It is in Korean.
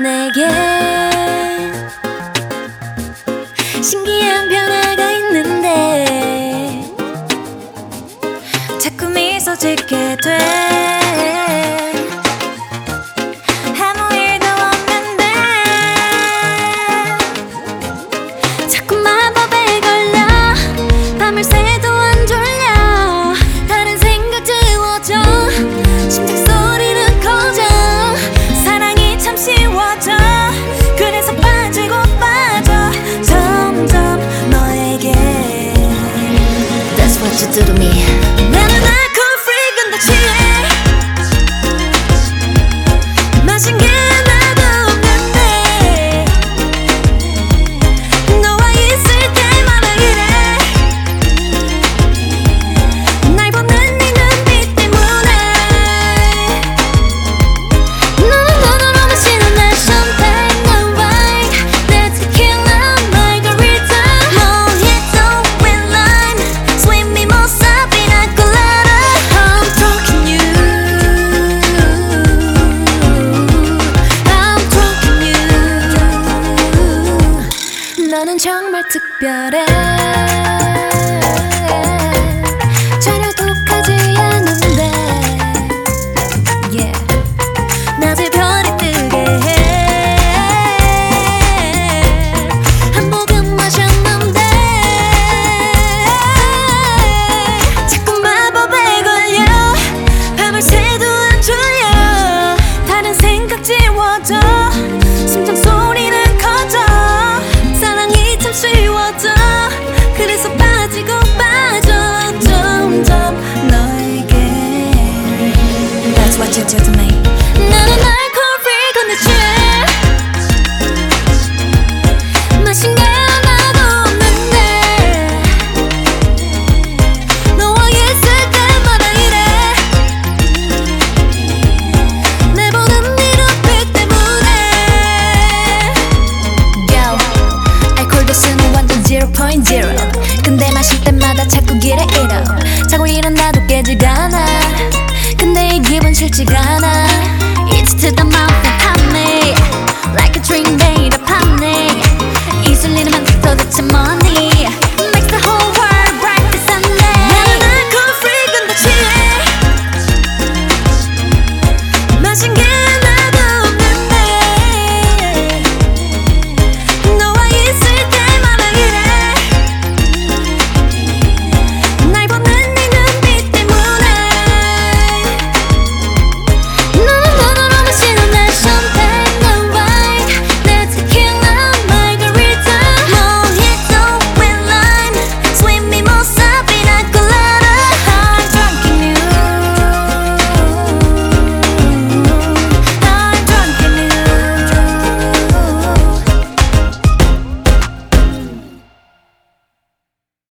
내게 신기한 변화가 있는데 자꾸 미소 짓게 돼. 아무 일도 없는데 자꾸 마법에 걸려 밤을 새도 안 졸려. 다른 생각 지워져 심장 소리는 커져. 사랑이 참 쉬워져. 그래서 빠지고 빠져 점점 너에게. That's what you do to me. 나는 알코올 free 근데 취해. 마신 게 하나도 없는데 너와 있을 때마다 이래. 날 보는 네 눈빛 때문에. 너는 눈으로 마시는 날 champagne 난 wine 내 tequila margarita mojito with lime sweet mimosa pina colada. I'm talking you. I'm talking you. 너는 정말 특별해. 전혀 독하지 않은데 yeah. 낮에 별이 뜨게 해. 한 모금 마셨는데 자꾸 마법에 걸려. 밤을 새도 안 졸려. 다른 생각 지워져. 심장 소리는 커져. 사랑이 참 쉬워져. 그래서 빠지고 빠져 점점 너에게. That's what you do to me. 나는 알코올 free 근데 취해. 마신 게 하나도 없는데 너와 있을 때마다 이래. 내 보는 네 눈빛 때문에. Yo, 알코올 도수는 완전 0.0. 근데 마실 때마다 자꾸 길에 잃어. 자고 일어나도 깨지가 않아. 근데 이 기분 싫지가 않아.